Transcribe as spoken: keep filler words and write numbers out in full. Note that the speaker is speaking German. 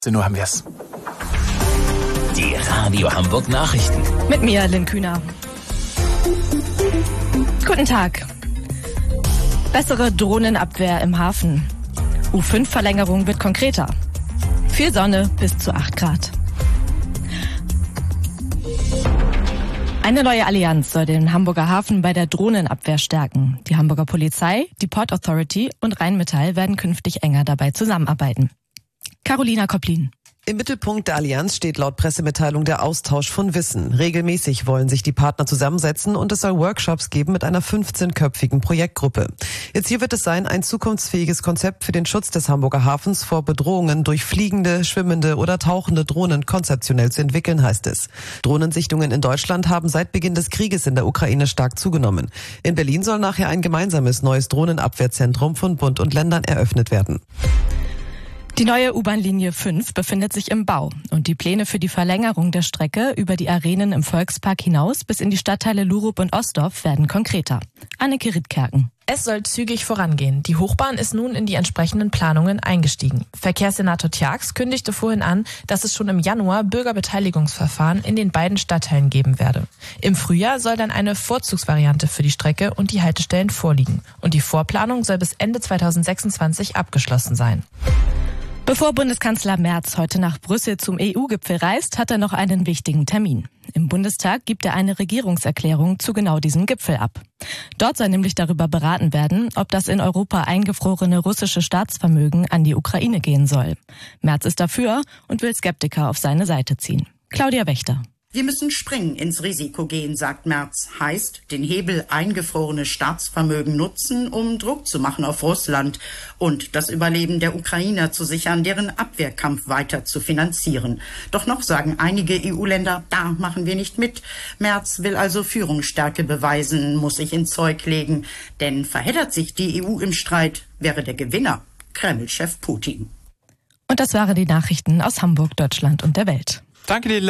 achtzehn Uhr haben wir es. Die Radio Hamburg Nachrichten. Mit mir, Lynn Kühner. Guten Tag. Bessere Drohnenabwehr im Hafen. U fünf Verlängerung wird konkreter. Viel Sonne bis zu acht Grad. Eine neue Allianz soll den Hamburger Hafen bei der Drohnenabwehr stärken. Die Hamburger Polizei, die Port Authority und Rheinmetall werden künftig enger dabei zusammenarbeiten. Carolina Kopplin. Im Mittelpunkt der Allianz steht laut Pressemitteilung der Austausch von Wissen. Regelmäßig wollen sich die Partner zusammensetzen und es soll Workshops geben mit einer fünfzehnköpfigen Projektgruppe. Ihr Ziel wird es sein, ein zukunftsfähiges Konzept für den Schutz des Hamburger Hafens vor Bedrohungen durch fliegende, schwimmende oder tauchende Drohnen konzeptionell zu entwickeln, heißt es. Drohnensichtungen in Deutschland haben seit Beginn des Krieges in der Ukraine stark zugenommen. In Berlin soll nachher ein gemeinsames neues Drohnenabwehrzentrum von Bund und Ländern eröffnet werden. Die neue U-Bahn-Linie fünf befindet sich im Bau und die Pläne für die Verlängerung der Strecke über die Arenen im Volkspark hinaus bis in die Stadtteile Lurup und Osdorf werden konkreter. Anneke Rittkerken. Es soll zügig vorangehen. Die Hochbahn ist nun in die entsprechenden Planungen eingestiegen. Verkehrssenator Tjax kündigte vorhin an, dass es schon im Januar Bürgerbeteiligungsverfahren in den beiden Stadtteilen geben werde. Im Frühjahr soll dann eine Vorzugsvariante für die Strecke und die Haltestellen vorliegen. Und die Vorplanung soll bis Ende zweitausendsechsundzwanzig abgeschlossen sein. Bevor Bundeskanzler Merz heute nach Brüssel zum E U-Gipfel reist, hat er noch einen wichtigen Termin. Im Bundestag gibt er eine Regierungserklärung zu genau diesem Gipfel ab. Dort soll nämlich darüber beraten werden, ob das in Europa eingefrorene russische Staatsvermögen an die Ukraine gehen soll. Merz ist dafür und will Skeptiker auf seine Seite ziehen. Claudia Wächter. Wir müssen springen, ins Risiko gehen, sagt Merz. Heißt, den Hebel eingefrorene Staatsvermögen nutzen, um Druck zu machen auf Russland und das Überleben der Ukrainer zu sichern, deren Abwehrkampf weiter zu finanzieren. Doch noch sagen einige E U-Länder, da machen wir nicht mit. Merz will also Führungsstärke beweisen, muss sich ins Zeug legen. Denn verheddert sich die E U im Streit, wäre der Gewinner Kreml-Chef Putin. Und das waren die Nachrichten aus Hamburg, Deutschland und der Welt. Danke dir.